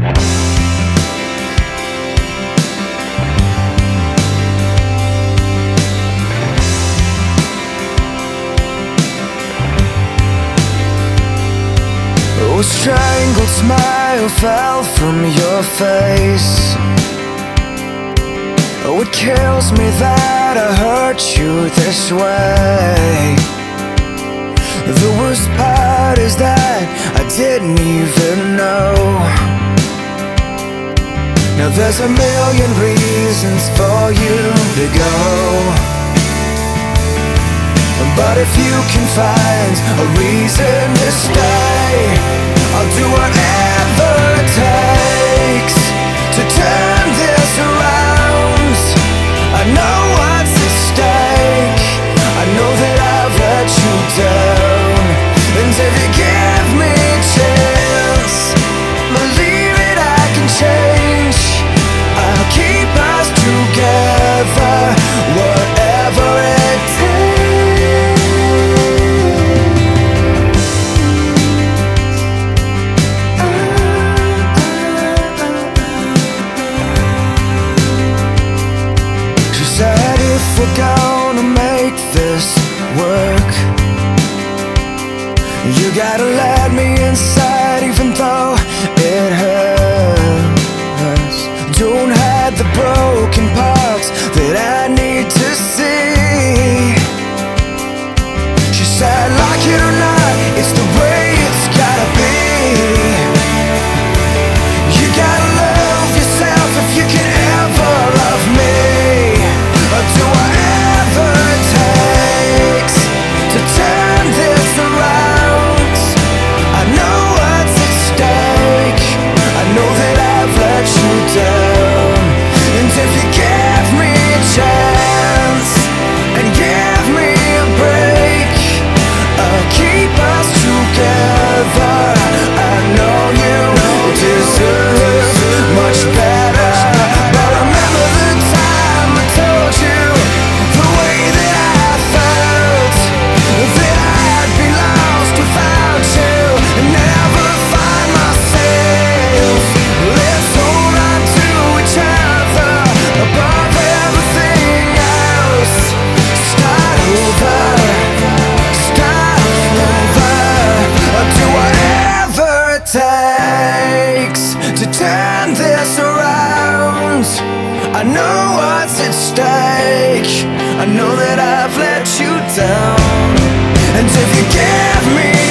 A strangled smile fell from your face. Oh, it kills me that I hurt you this way. The worst part is that I didn't even know. Now there's a million reasons for you to go, but if you can find a reason to stay, I'll do whatever it takes to turn this around. I know what's at stake. I know that I've let you down, and if you give me a chance, believe it, I can change. I'll keep us together, whatever it takes. She said, if we're gonna make this work, you gotta let me inside, even though it hurts. Don't hide the broken parts that I need to see. She said, like it or not, it's the way it's gotta be. You gotta love yourself if you can ever love me. I'll do whatever it takes to turn this around. I know what's at stake. I know that I've let you down, and if you give me a chance and give me a break, I'll keep us together. I know you deserve much better, but remember the time I told you the way that I felt, that I'd be lost without you and never find myself. Let's hold on to each other above everything else. Start over, start over. I'll do whatever it takes to turn this around. I know what's at stake. I know that I've let you down, and if you give me